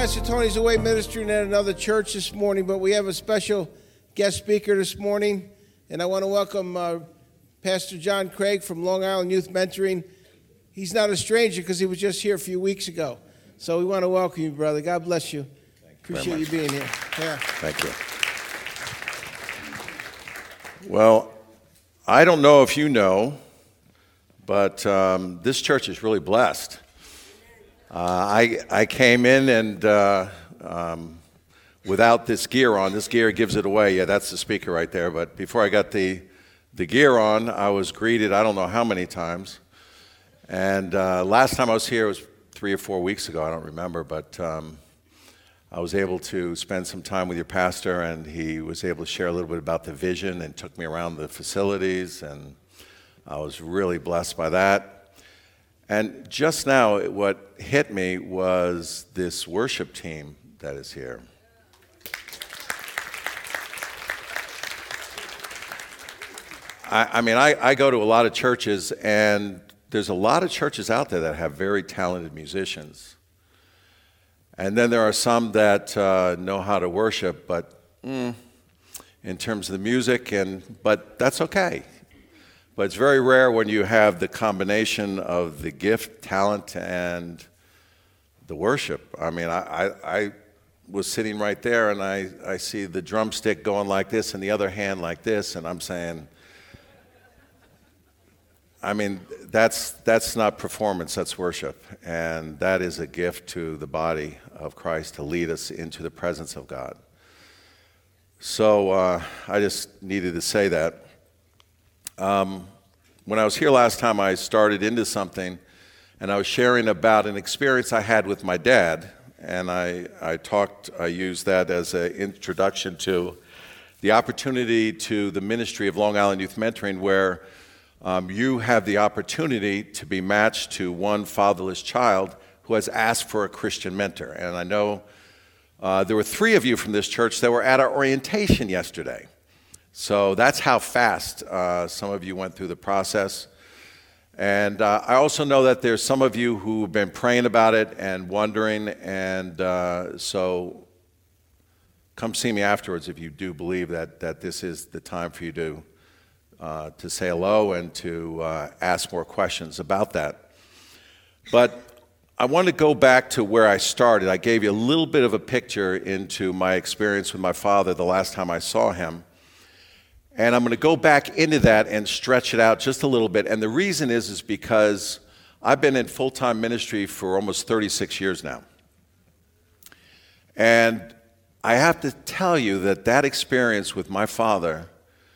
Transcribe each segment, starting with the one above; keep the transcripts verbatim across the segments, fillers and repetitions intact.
Pastor Tony's away ministering at another church this morning, but we have a special guest speaker this morning, and I want to welcome uh, Pastor John Craig from Long Island Youth Mentoring. He's not a stranger because he was just here a few weeks ago. So we want to welcome you, brother. God bless you. Thank Appreciate you being here. Yeah. Thank you. Well, I don't know if you know, but um, this church is really blessed. Uh, I I came in and uh, um, without this gear on, this gear gives it away. Yeah, that's the speaker right there. But before I got the the gear on, I was greeted I don't know how many times. And uh, last time I was here was three or four weeks ago. I don't remember, but um, I was able to spend some time with your pastor, and he was able to share a little bit about the vision and took me around the facilities, and I was really blessed by that. And just now, what hit me was this worship team that is here. I, I mean, I, I go to a lot of churches, and there's a lot of churches out there that have very talented musicians. And then there are some that uh, know how to worship, but mm, in terms of the music, and but that's okay. But it's very rare when you have the combination of the gift, talent, and the worship. I mean, I, I, I was sitting right there, and I, I see the drumstick going like this and the other hand like this, and I'm saying, I mean, that's that's not performance, that's worship. And that is a gift to the body of Christ to lead us into the presence of God. So uh, I just needed to say that. Um, when I was here last time, I started into something, and I was sharing about an experience I had with my dad, and I, I talked, I used that as an introduction to the opportunity to the ministry of Long Island Youth Mentoring, where um, you have the opportunity to be matched to one fatherless child who has asked for a Christian mentor. And I know uh, there were three of you from this church that were at our orientation yesterday. So that's how fast uh, some of you went through the process. And uh, I also know that there's some of you who have been praying about it and wondering, and uh, so come see me afterwards if you do believe that, that this is the time for you to, uh, to say hello and to uh, ask more questions about that. But I want to go back to where I started. I gave you a little bit of a picture into my experience with my father the last time I saw him. And I'm going to go back into that and stretch it out just a little bit. And the reason is, is because I've been in full-time ministry for almost thirty-six years now. And I have to tell you that that experience with my father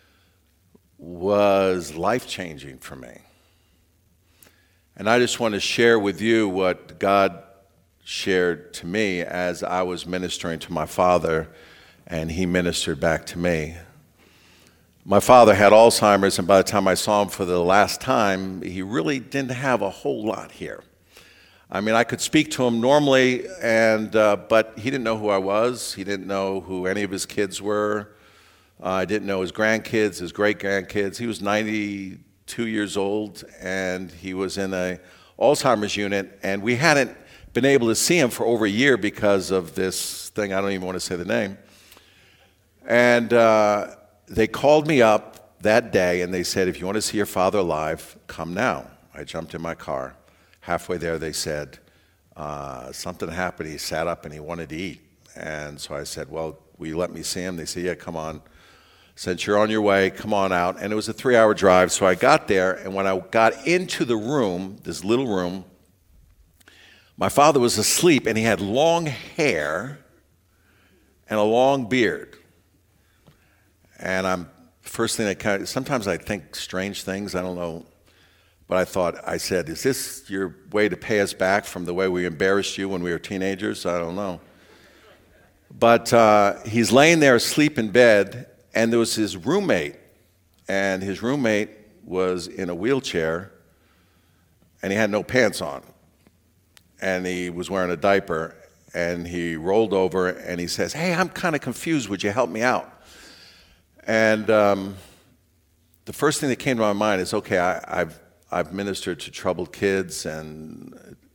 was life-changing for me. And I just want to share with you what God shared to me as I was ministering to my father, and he ministered back to me. My father had Alzheimer's, and by the time I saw him for the last time, he really didn't have a whole lot here. I mean, I could speak to him normally, and uh, but he didn't know who I was. He didn't know who any of his kids were. Uh, I didn't know his grandkids, his great-grandkids. He was ninety-two years old, and he was in a Alzheimer's unit, and we hadn't been able to see him for over a year because of this thing. I don't even want to say the name. And uh, they called me up that day, and they said, if you want to see your father alive, come now. I jumped in my car. Halfway there, they said, uh, something happened. He sat up, and he wanted to eat. And so I said, well, will you let me see him? They said, yeah, come on. Since you're on your way, come on out. And it was a three-hour drive, so I got there, and when I got into the room, this little room, my father was asleep, and he had long hair and a long beard. And I'm, first thing that kind of, sometimes I think strange things, I don't know. But I thought, I said, is this your way to pay us back from the way we embarrassed you when we were teenagers? I don't know. But uh, he's laying there asleep in bed, and there was his roommate. And his roommate was in a wheelchair, and he had no pants on. And he was wearing a diaper, and he rolled over, and he says, hey, I'm kind of confused. Would you help me out? And um, the first thing that came to my mind is, okay, I, I've I've ministered to troubled kids and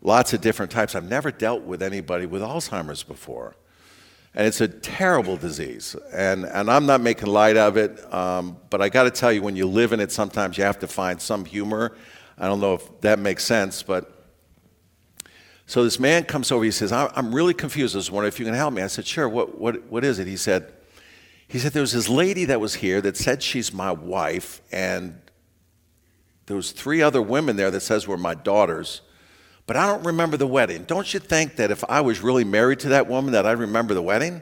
lots of different types. I've never dealt with anybody with Alzheimer's before. And it's a terrible disease. And, and I'm not making light of it, um, but I got to tell you, when you live in it, sometimes you have to find some humor. I don't know if that makes sense, but so this man comes over, he says, I'm really confused. I was wondering if you can help me. I said, sure, what, what, what is it? He said, he said, there was this lady that was here that said she's my wife, and there was three other women there that says were my daughters, but I don't remember the wedding. Don't you think that if I was really married to that woman that I'd remember the wedding?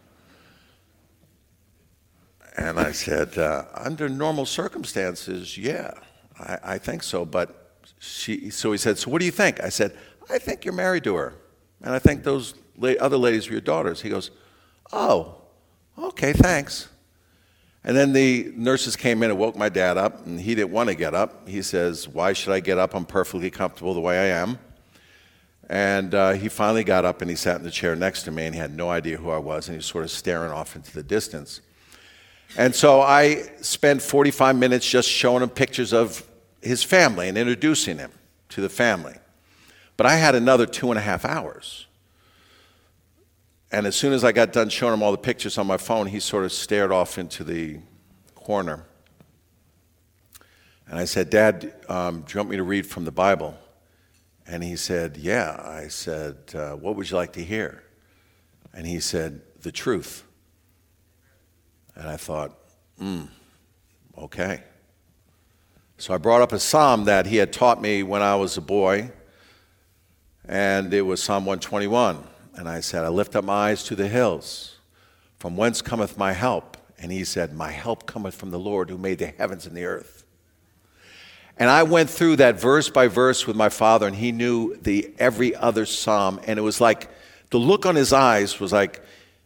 And I said, uh, under normal circumstances, yeah, I, I think so. But she, so he said, so what do you think? I said, I think you're married to her, and I think those la- other ladies are your daughters. He goes, oh, okay, thanks. And then the nurses came in and woke my dad up, and he didn't want to get up. He says, why should I get up? I'm perfectly comfortable the way I am. And uh, he finally got up, and he sat in the chair next to me, and he had no idea who I was, and he was sort of staring off into the distance. And so I spent forty-five minutes just showing him pictures of his family and introducing him to the family. But I had another two and a half hours. And as soon as I got done showing him all the pictures on my phone, he sort of stared off into the corner. And I said, Dad, um, do you want me to read from the Bible? And he said, yeah. I said, uh, what would you like to hear? And he said, the truth. And I thought, hmm, okay. So I brought up a psalm that he had taught me when I was a boy, and it was Psalm one twenty-one. And I said, I lift up my eyes to the hills. From whence cometh my help? And he said, my help cometh from the Lord who made the heavens and the earth. And I went through that verse by verse with my father, and he knew the every other psalm. And it was like, the look on his eyes was like,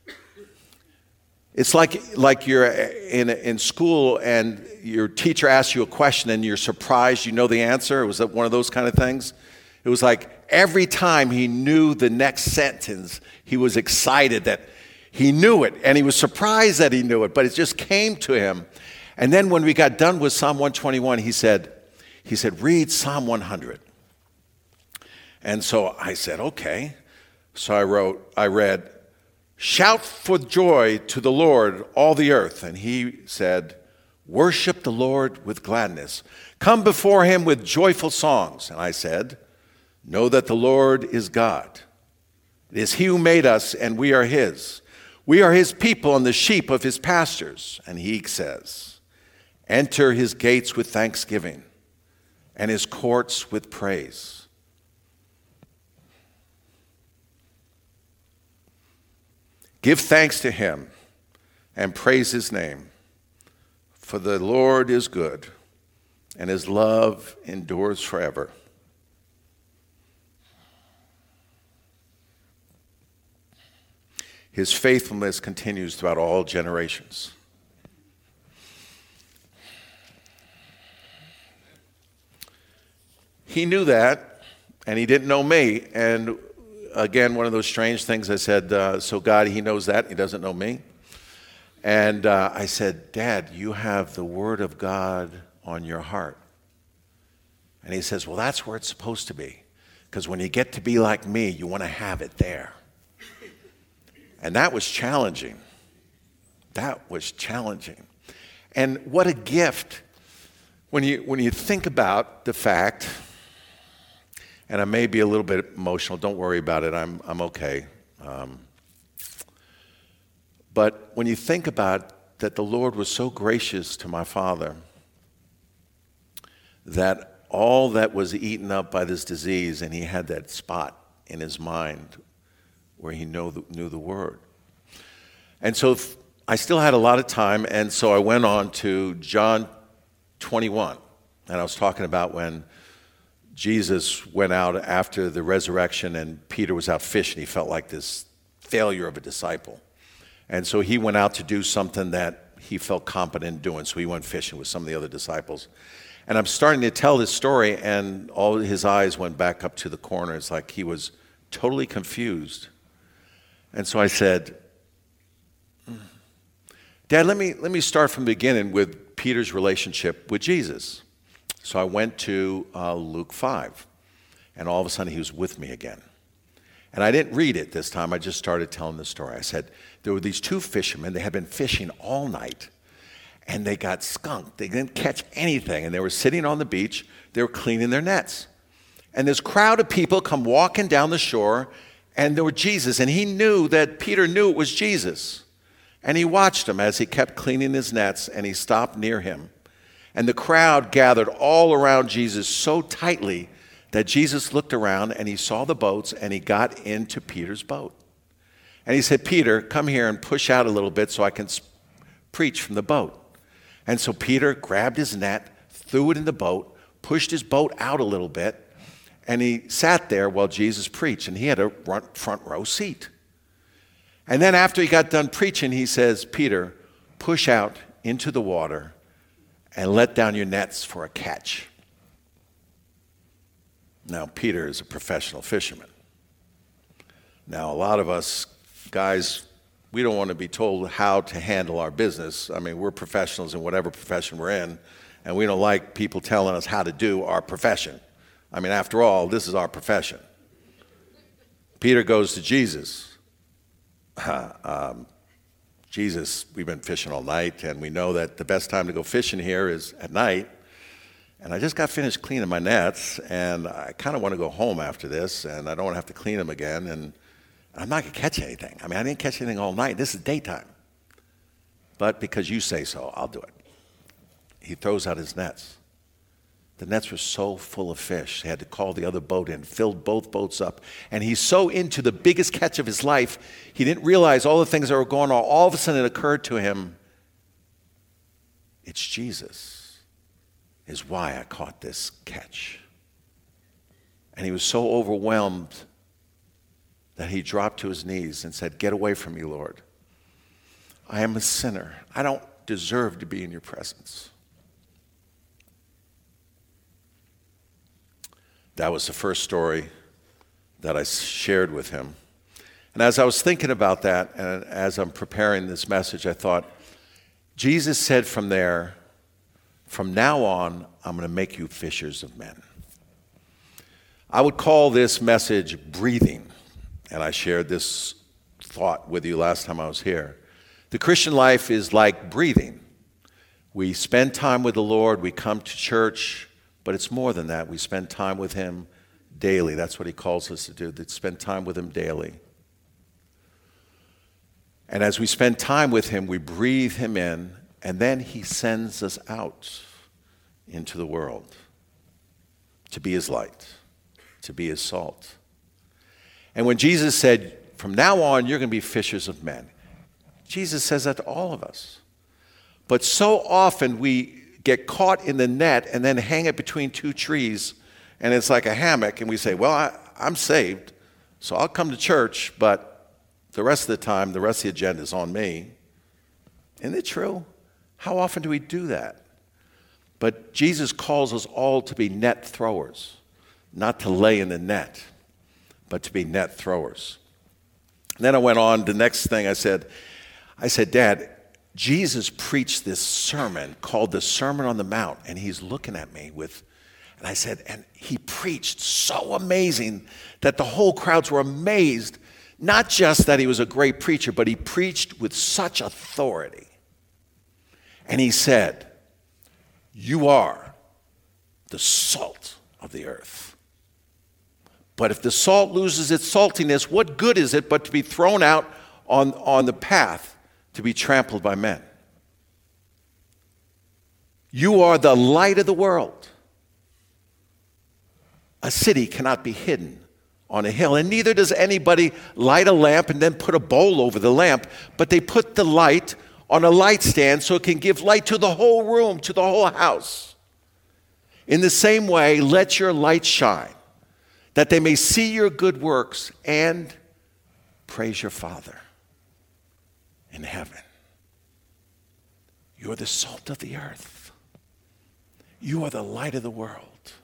it's like, like you're in, in school and your teacher asks you a question and you're surprised you know the answer. It was one of those kind of things. It was like every time he knew the next sentence, he was excited that he knew it, and he was surprised that he knew it, but it just came to him. And then when we got done with Psalm one twenty-one, he said, he said, read Psalm one hundred. And so I said, okay. So I wrote, I read, shout for joy to the Lord, all the earth. And he said, worship the Lord with gladness. Come before him with joyful songs. And I said, know that the Lord is God. It is he who made us, and we are his. We are his people and the sheep of his pastures. And he says, enter his gates with thanksgiving and his courts with praise. Give thanks to him and praise his name, for the Lord is good, and his love endures forever. His faithfulness continues throughout all generations. He knew that, and he didn't know me. And again, one of those strange things, I said, uh, so God, he knows that, he doesn't know me. And uh, I said, Dad, you have the word of God on your heart. And he says, well, that's where it's supposed to be. Because when you get to be like me, you want to have it there. And that was challenging. That was challenging. And what a gift when you when you think about the fact, and I may be a little bit emotional, don't worry about it, I'm I'm okay. Um, but when you think about that the Lord was so gracious to my father that all that was eaten up by this disease, and he had that spot in his mind where he know the, knew the word. And so I still had a lot of time, and so I went on to John twenty-one. And I was talking about when Jesus went out after the resurrection and Peter was out fishing. He felt like this failure of a disciple. And so he went out to do something that he felt competent in doing. So he went fishing with some of the other disciples. And I'm starting to tell this story, and all his eyes went back up to the corner. It's like he was totally confused. And so I said, Dad, let me let me start from the beginning with Peter's relationship with Jesus. So I went to uh, Luke five. And all of a sudden, he was with me again. And I didn't read it this time. I just started telling the story. I said, there were these two fishermen. They had been fishing all night, and they got skunked. They didn't catch anything, and they were sitting on the beach. They were cleaning their nets. And this crowd of people come walking down the shore, and there was Jesus, and he knew that Peter knew it was Jesus. And he watched him as he kept cleaning his nets, and he stopped near him. And the crowd gathered all around Jesus so tightly that Jesus looked around and he saw the boats and he got into Peter's boat. And he said, Peter, come here and push out a little bit so I can sp- preach from the boat. And so Peter grabbed his net, threw it in the boat, pushed his boat out a little bit, and he sat there while Jesus preached, and he had a front, front row seat. And then after he got done preaching, he says, Peter, push out into the water and let down your nets for a catch. Now, Peter is a professional fisherman. Now, a lot of us guys, we don't want to be told how to handle our business. I mean, we're professionals in whatever profession we're in, and we don't like people telling us how to do our profession. I mean, after all, this is our profession. Peter goes to Jesus. Uh, um, Jesus, we've been fishing all night, and we know that the best time to go fishing here is at night. And I just got finished cleaning my nets, and I kind of want to go home after this, and I don't want to have to clean them again, and I'm not going to catch anything. I mean, I didn't catch anything all night. This is daytime. But because you say so, I'll do it. He throws out his nets. The nets were so full of fish. They had to call the other boat in, filled both boats up. And he's so into the biggest catch of his life, he didn't realize all the things that were going on. All of a sudden it occurred to him, it's Jesus is why I caught this catch. And he was so overwhelmed that he dropped to his knees and said, get away from me, Lord. I am a sinner. I don't deserve to be in your presence. That was the first story that I shared with him. And as I was thinking about that, and as I'm preparing this message, I thought, Jesus said from there, from now on, I'm going to make you fishers of men. I would call this message breathing, and I shared this thought with you last time I was here. The Christian life is like breathing. We spend time with the Lord, we come to church, but it's more than that. We spend time with him daily. That's what he calls us to do, to spend time with him daily. And as we spend time with him, we breathe him in, and then he sends us out into the world to be his light, to be his salt. And when Jesus said, from now on, you're going to be fishers of men, Jesus says that to all of us. But so often we get caught in the net and then hang it between two trees, and it's like a hammock, and we say, well, I, I'm saved, so I'll come to church, but the rest of the time, the rest of the agenda is on me. Isn't it true? How often do we do that? But Jesus calls us all to be net throwers, not to lay in the net, but to be net throwers. And then I went on, the next thing I said, I said, Dad, Jesus preached this sermon called the Sermon on the Mount, and he's looking at me with, and I said, and he preached so amazing that the whole crowds were amazed, not just that he was a great preacher, but he preached with such authority. And he said, you are the salt of the earth. But if the salt loses its saltiness, what good is it but to be thrown out on, on the path to be trampled by men? You are the light of the world. A city cannot be hidden on a hill, and neither does anybody light a lamp and then put a bowl over the lamp, but they put the light on a light stand so it can give light to the whole room, to the whole house. In the same way, let your light shine, that they may see your good works and praise your Father in heaven. You are the salt of the earth. You are the light of the world.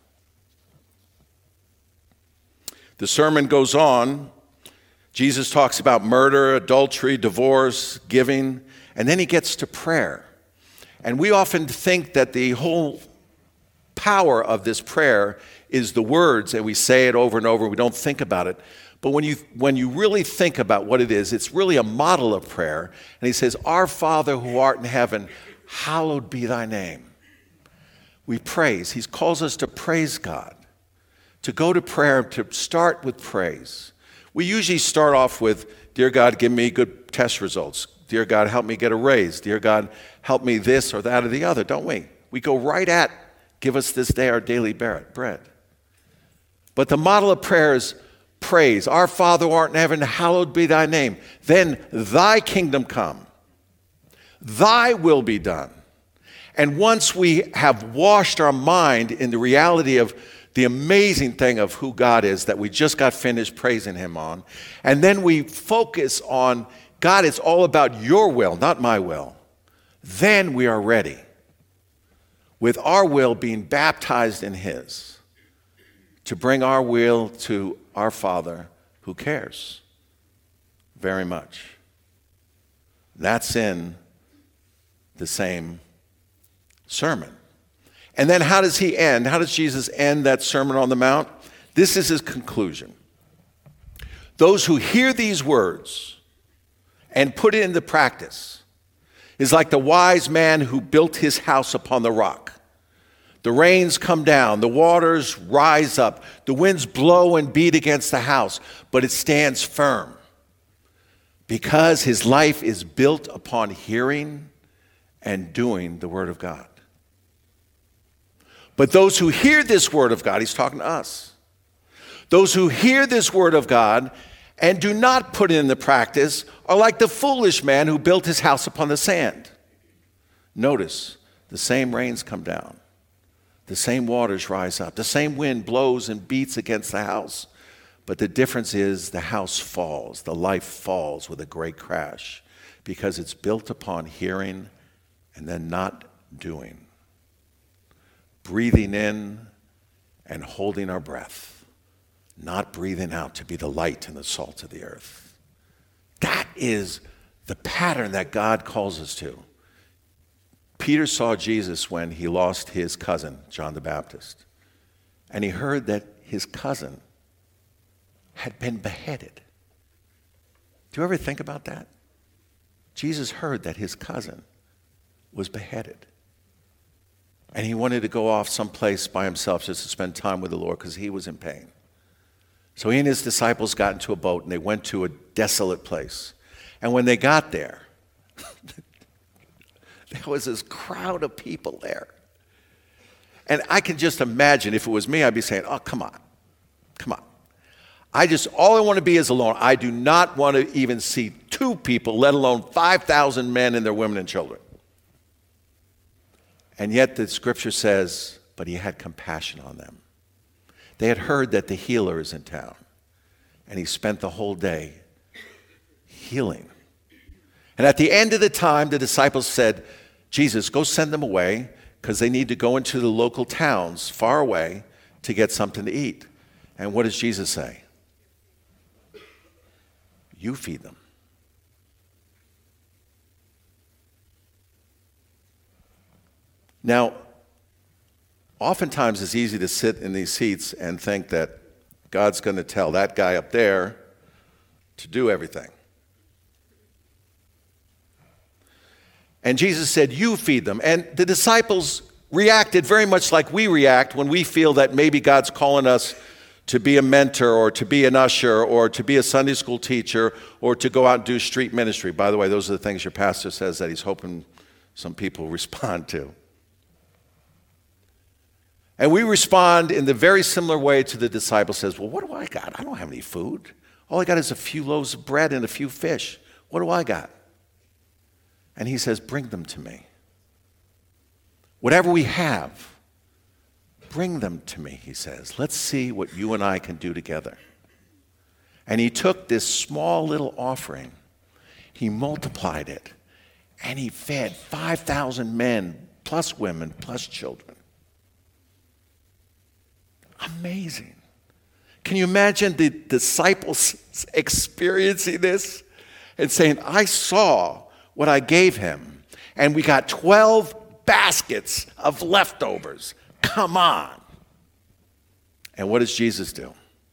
The sermon goes on. Jesus talks about murder, adultery, divorce, giving, and then he gets to prayer. And we often think that the whole power of this prayer is the words, and we say it over and over, we don't think about it. But when you, when you really think about what it is, it's really a model of prayer. And he says, Our Father who art in heaven, hallowed be thy name. We praise. He calls us to praise God, to go to prayer, to start with praise. We usually start off with, Dear God, give me good test results. Dear God, help me get a raise. Dear God, help me this or that or the other, don't we? We go right at, give us this day our daily bread. But the model of prayer is praise. Our Father who art in heaven, hallowed be thy name. Then thy kingdom come. Thy will be done. And once we have washed our mind in the reality of the amazing thing of who God is that we just got finished praising him on, and then we focus on, God, it's all about your will, not my will, then we are ready, with our will being baptized in his, to bring our will to our Father who cares very much. That's in the same sermon. And then how does he end? How does Jesus end that Sermon on the Mount? This is his conclusion. Those who hear these words and put it into practice is like the wise man who built his house upon the rock. The rains come down, the waters rise up, the winds blow and beat against the house, but it stands firm because his life is built upon hearing and doing the word of God. But those who hear this word of God, he's talking to us. Those who hear this word of God and do not put it into practice are like the foolish man who built his house upon the sand. Notice, the same rains come down. The same waters rise up. The same wind blows and beats against the house. But the difference is the house falls. The life falls with a great crash because it's built upon hearing and then not doing. Breathing in and holding our breath, not breathing out to be the light and the salt of the earth. That is the pattern that God calls us to. Peter saw Jesus when he lost his cousin, John the Baptist, and he heard that his cousin had been beheaded. Do you ever think about that? Jesus heard that his cousin was beheaded. And he wanted to go off someplace by himself just to spend time with the Lord because he was in pain. So he and his disciples got into a boat and they went to a desolate place. And when they got there, there was this crowd of people there. And I can just imagine if it was me, I'd be saying, oh, come on, come on. I just, all I want to be is alone. I do not want to even see two people, let alone five thousand men and their women and children. And yet the scripture says, but he had compassion on them. They had heard that the healer is in town. And he spent the whole day healing. And at the end of the time, the disciples said, Jesus, go send them away because they need to go into the local towns far away to get something to eat. And what does Jesus say? You feed them. Now, oftentimes it's easy to sit in these seats and think that God's going to tell that guy up there to do everything. And Jesus said, you feed them. And the disciples reacted very much like we react when we feel that maybe God's calling us to be a mentor or to be an usher or to be a Sunday school teacher or to go out and do street ministry. By the way, those are the things your pastor says that he's hoping some people respond to. And we respond in the very similar way to the disciple says, well, what do I got? I don't have any food. All I got is a few loaves of bread and a few fish. What do I got? And he says, bring them to me. Whatever we have, bring them to me, he says. Let's see what you and I can do together. And he took this small little offering, he multiplied it, and he fed five thousand men, plus women, plus children. Amazing. Can you imagine the disciples experiencing this and saying, I saw what I gave him, and we got twelve baskets of leftovers. come on. And what does Jesus do?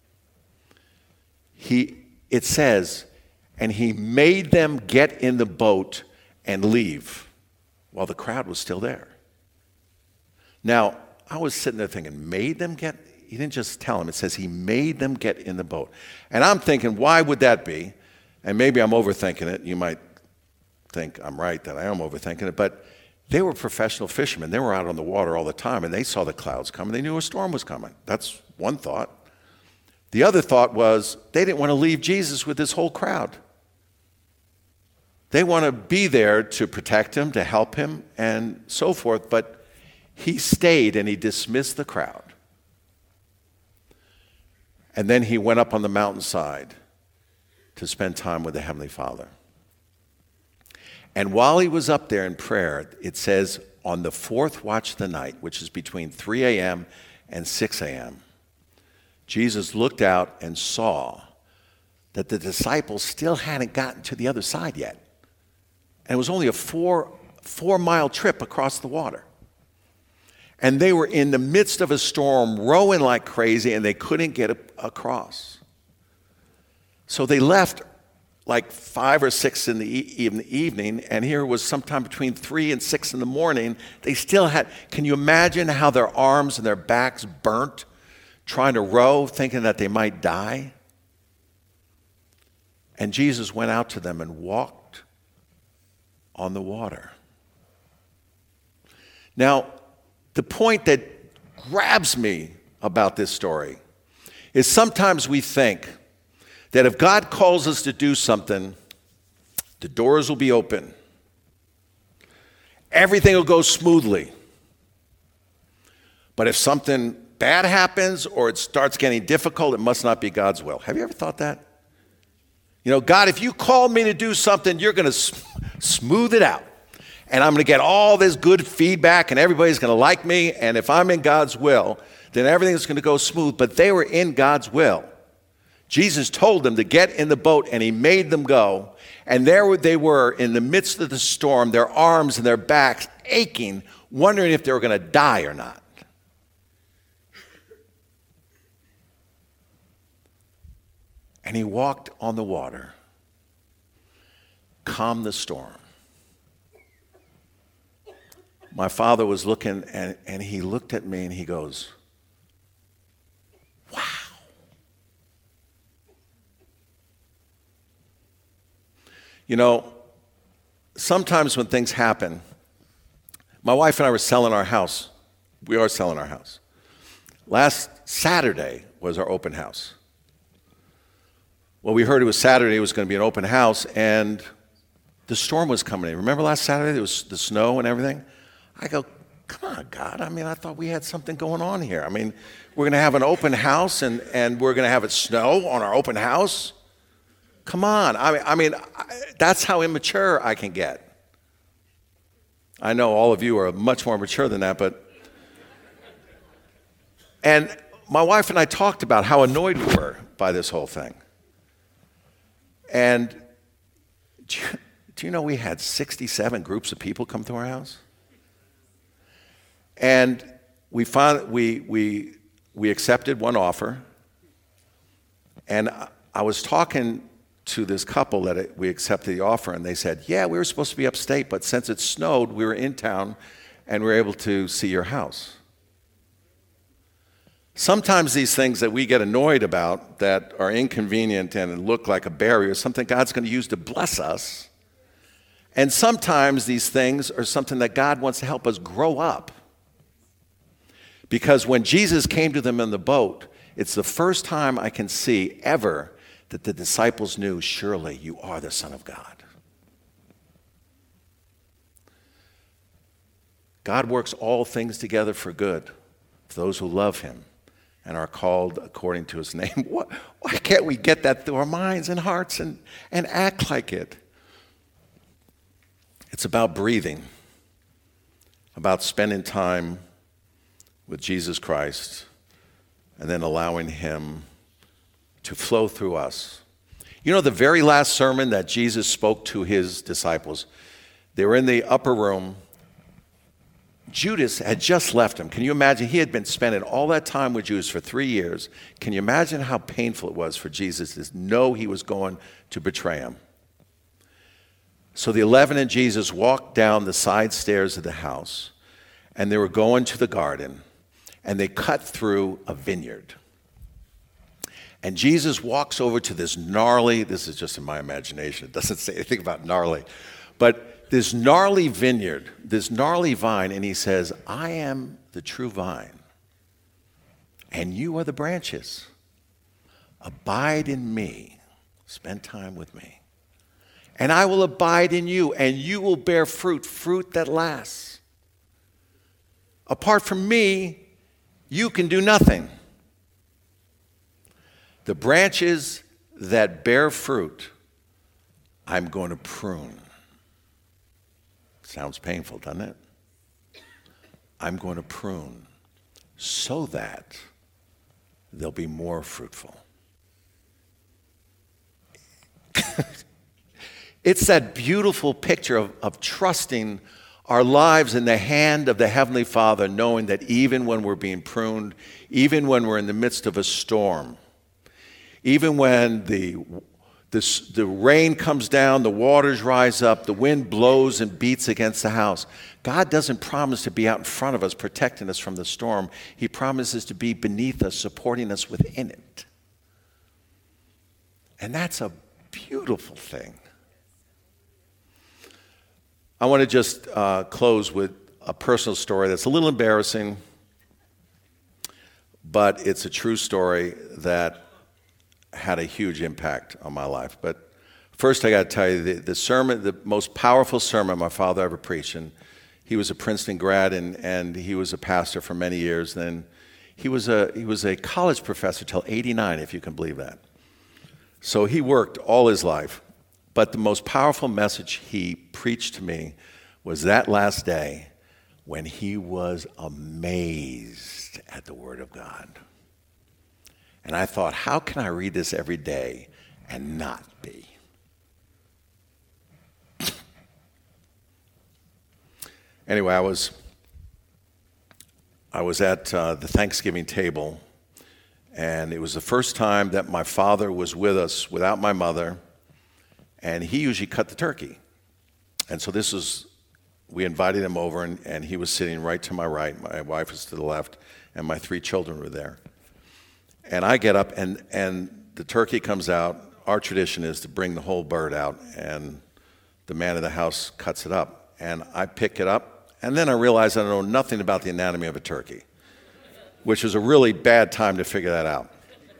He, it says, and he made them get in the boat and leave while the crowd was still there. Now, I was sitting there thinking, made them get, he didn't just tell them, it says he made them get in the boat. And I'm thinking, why would that be? And maybe I'm overthinking it. You might think I'm right that I am overthinking it, but they were professional fishermen. They were out on the water all the time, and they saw the clouds coming. They knew a storm was coming. That's one thought. The other thought was they didn't want to leave Jesus with this whole crowd. They want to be there to protect him, to help him, and so forth, but he stayed and he dismissed the crowd. And then he went up on the mountainside to spend time with the Heavenly Father. And while he was up there in prayer, it says on the fourth watch of the night, which is between three a.m. and six a.m., Jesus looked out and saw that the disciples still hadn't gotten to the other side yet. And it was only a four, four-mile trip across the water. And they were in the midst of a storm, rowing like crazy, and they couldn't get a, across. So they left like five or six in the, e- in the evening, and here was sometime between three and six in the morning. They still had, can you imagine how their arms and their backs burnt trying to row, thinking that they might die? And Jesus went out to them and walked on the water. Now, the point that grabs me about this story is sometimes we think that if God calls us to do something, the doors will be open. Everything will go smoothly. But if something bad happens or it starts getting difficult, it must not be God's will. Have you ever thought that? You know, God, if you called me to do something, you're going to sm- smooth it out. And I'm going to get all this good feedback and everybody's going to like me. And if I'm in God's will, then everything's going to go smooth. But they were in God's will. Jesus told them to get in the boat, and he made them go. And there they were in the midst of the storm, their arms and their backs aching, wondering if they were going to die or not. And he walked on the water, calmed the storm. My father was looking, and, and he looked at me, and he goes, wow. You know, sometimes when things happen, my wife and I were selling our house. We are selling our house. Last Saturday was our open house. Well, we heard it was Saturday, it was going to be an open house, and the storm was coming in. Remember last Saturday, there was the snow and everything? I go, come on, God. I mean, I thought we had something going on here. I mean, we're going to have an open house, and, and we're going to have it snow on our open house? Come on. I mean, I mean, that's how immature I can get. I know all of you are much more mature than that, but... And my wife and I talked about how annoyed we were by this whole thing. And do you, do you know we had sixty-seven groups of people come to our house? And we found, we, we, we accepted one offer. And I, I was talking to this couple that it, we accepted the offer, and they said, yeah, we were supposed to be upstate, but since it snowed, we were in town, and we were able to see your house. Sometimes these things that we get annoyed about that are inconvenient and look like a barrier is something God's going to use to bless us. And sometimes these things are something that God wants to help us grow up. Because when Jesus came to them in the boat, it's the first time I can see ever that the disciples knew, surely you are the Son of God. God works all things together for good for those who love him and are called according to his name. Why can't we get that through our minds and hearts and, and act like it? It's about breathing, about spending time with Jesus Christ and then allowing him to flow through us. You know, the very last sermon that Jesus spoke to his disciples, they were in the upper room, Judas had just left him. Can you imagine? He had been spending all that time with Judas for three years. Can you imagine how painful it was for Jesus to know he was going to betray him? So the eleven and Jesus walked down the side stairs of the house, and they were going to the garden, and they cut through a vineyard. And Jesus walks over to this gnarly, this is just in my imagination, it doesn't say anything about gnarly, but this gnarly vineyard, this gnarly vine, and he says, I am the true vine, and you are the branches. Abide in me, spend time with me. And I will abide in you, and you will bear fruit, fruit that lasts. Apart from me, you can do nothing. The branches that bear fruit, I'm going to prune. Sounds painful, doesn't it? I'm going to prune so that they'll be more fruitful. It's that beautiful picture of, of trusting our lives in the hand of the Heavenly Father, knowing that even when we're being pruned, even when we're in the midst of a storm, even when the, the, the rain comes down, the waters rise up, the wind blows and beats against the house, God doesn't promise to be out in front of us, protecting us from the storm. He promises to be beneath us, supporting us within it. And that's a beautiful thing. I want to just uh, close with a personal story that's a little embarrassing, but it's a true story that had a huge impact on my life. But first I got to tell you, the, the sermon, the most powerful sermon my father ever preached, and he was a Princeton grad, and, and he was a pastor for many years. Then he was a, he was a college professor till eighty-nine, if you can believe that. So he worked all his life. But the most powerful message he preached to me was that last day when he was amazed at the Word of God. And I thought, how can I read this every day and not be? Anyway, I was, I was at uh, the Thanksgiving table, and it was the first time that my father was with us without my mother. And he usually cut the turkey. And so this was, we invited him over, and, and he was sitting right to my right. My wife was to the left, and my three children were there. And I get up, and, and the turkey comes out. Our tradition is to bring the whole bird out, and the man of the house cuts it up. And I pick it up, and then I realize I know nothing about the anatomy of a turkey, which was a really bad time to figure that out.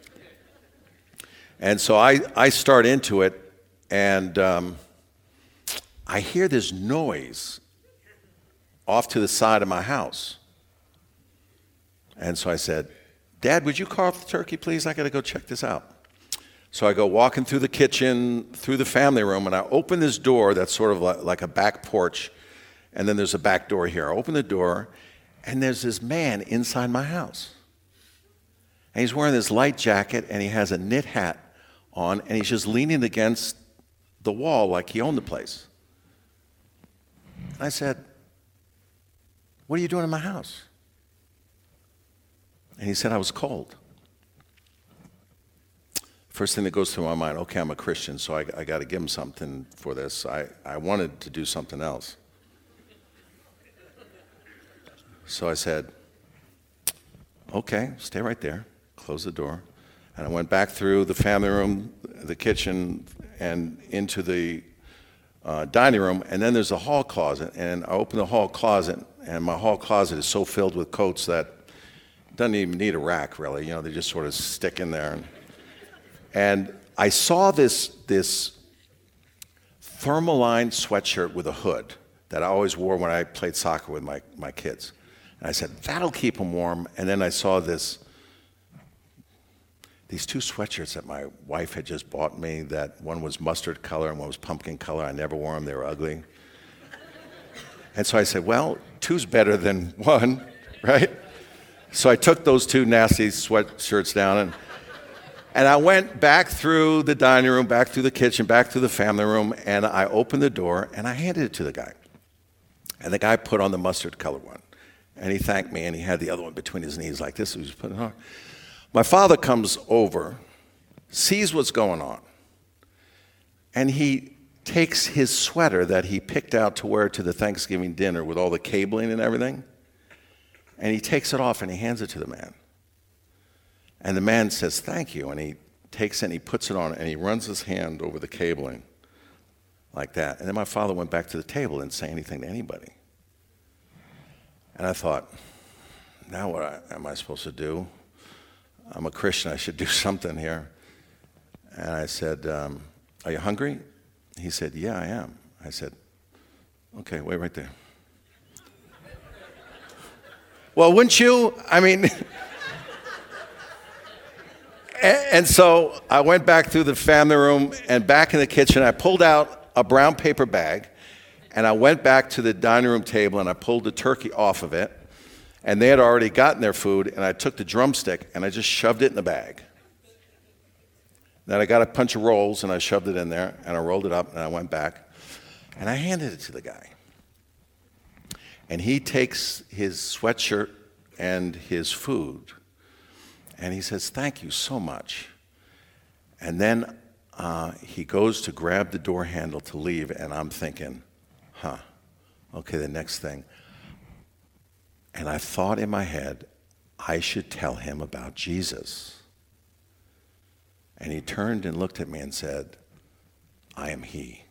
And so I, I start into it, and um, I hear this noise off to the side of my house. And so I said, Dad, would you carve the turkey, please? I got to go check this out. So I go walking through the kitchen, through the family room, and I open this door that's sort of like, like a back porch, and then there's a back door here. I open the door, and there's this man inside my house. And he's wearing this light jacket, and he has a knit hat on, and he's just leaning against the wall like he owned the place. I said, what are you doing in my house? And he said, I was cold. First thing that goes through my mind, okay, I'm a Christian, so I, I got to give him something for this. I, I wanted to do something else. So I said, okay, stay right there. Close the door. And I went back through the family room, the kitchen, and into the uh, dining room, and then there's a hall closet. And I opened the hall closet, and my hall closet is so filled with coats that it doesn't even need a rack, really. You know, they just sort of stick in there. And, and I saw this, this thermal-lined sweatshirt with a hood that I always wore when I played soccer with my, my kids. And I said, that'll keep them warm. And then I saw this These two sweatshirts that my wife had just bought me, that one was mustard color and one was pumpkin color. I never wore them. They were ugly. And so I said, well, two's better than one, right? So I took those two nasty sweatshirts down, and, and I went back through the dining room, back through the kitchen, back through the family room, and I opened the door, and I handed it to the guy. And the guy put on the mustard color one. And he thanked me, and he had the other one between his knees like this. He was putting it on. My father comes over, sees what's going on, and he takes his sweater that he picked out to wear to the Thanksgiving dinner with all the cabling and everything, and he takes it off and he hands it to the man. And the man says, thank you, and he takes it and he puts it on and he runs his hand over the cabling like that. And then my father went back to the table and didn't say anything to anybody. And I thought, now what I, am I supposed to do? I'm a Christian, I should do something here. And I said, um, are you hungry? He said, yeah, I am. I said, okay, wait right there. Well, wouldn't you? I mean, and, and so I went back through the family room and back in the kitchen. I pulled out a brown paper bag, and I went back to the dining room table, and I pulled the turkey off of it, and they had already gotten their food, and I took the drumstick, and I just shoved it in the bag. Then I got a bunch of rolls, and I shoved it in there, and I rolled it up, and I went back, and I handed it to the guy. And he takes his sweatshirt and his food, and he says, thank you so much. And then uh, he goes to grab the door handle to leave, and I'm thinking, huh, okay, the next thing. And I thought in my head, I should tell him about Jesus. And he turned and looked at me and said, I am he.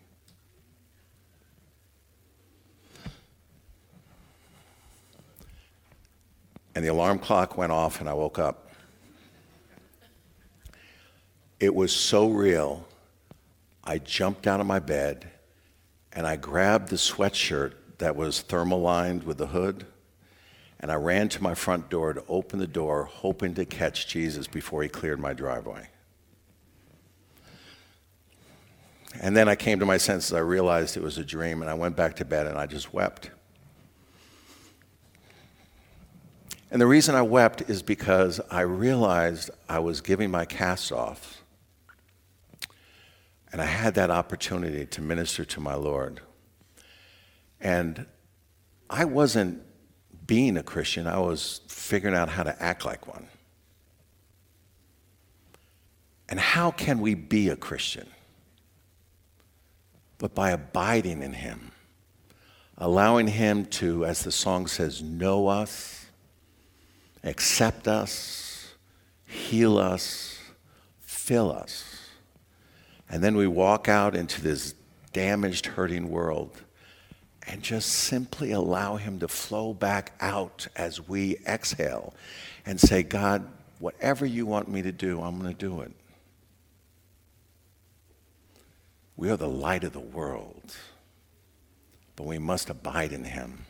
And the alarm clock went off and I woke up. It was so real, I jumped out of my bed and I grabbed the sweatshirt that was thermal lined with the hood, and I ran to my front door to open the door, hoping to catch Jesus before he cleared my driveway. And then I came to my senses. I realized it was a dream, and I went back to bed and I just wept. And the reason I wept is because I realized I was giving my cast off, and I had that opportunity to minister to my Lord. And I wasn't being a Christian, I was figuring out how to act like one. And how can we be a Christian? But by abiding in him, allowing him to, as the song says, know us, accept us, heal us, fill us. And then we walk out into this damaged, hurting world and just simply allow him to flow back out as we exhale and say, God, whatever you want me to do, I'm going to do it. We are the light of the world, but we must abide in him.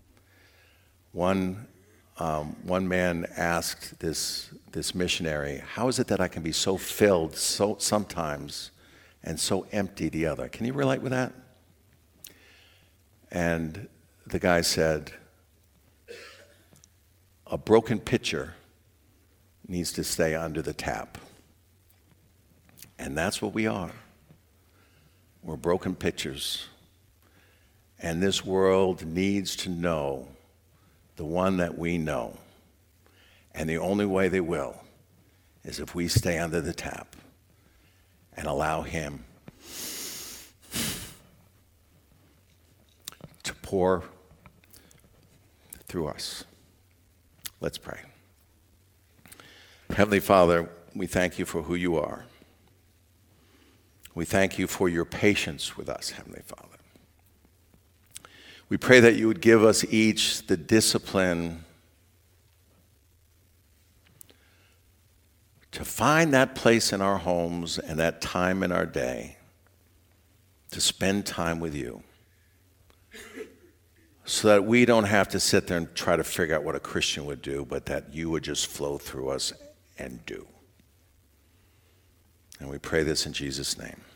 One Um, one man asked this, this missionary, how is it that I can be so filled so sometimes and so empty the other? Can you relate with that? And the guy said, a broken pitcher needs to stay under the tap. And that's what we are. We're broken pitchers. And this world needs to know the one that we know. And the only way they will is if we stay under the tap and allow him to pour through us. Let's pray. Heavenly Father, we thank you for who you are. We thank you for your patience with us, Heavenly Father. We pray that you would give us each the discipline to find that place in our homes and that time in our day to spend time with you, so that we don't have to sit there and try to figure out what a Christian would do, but that you would just flow through us and do. And we pray this in Jesus' name.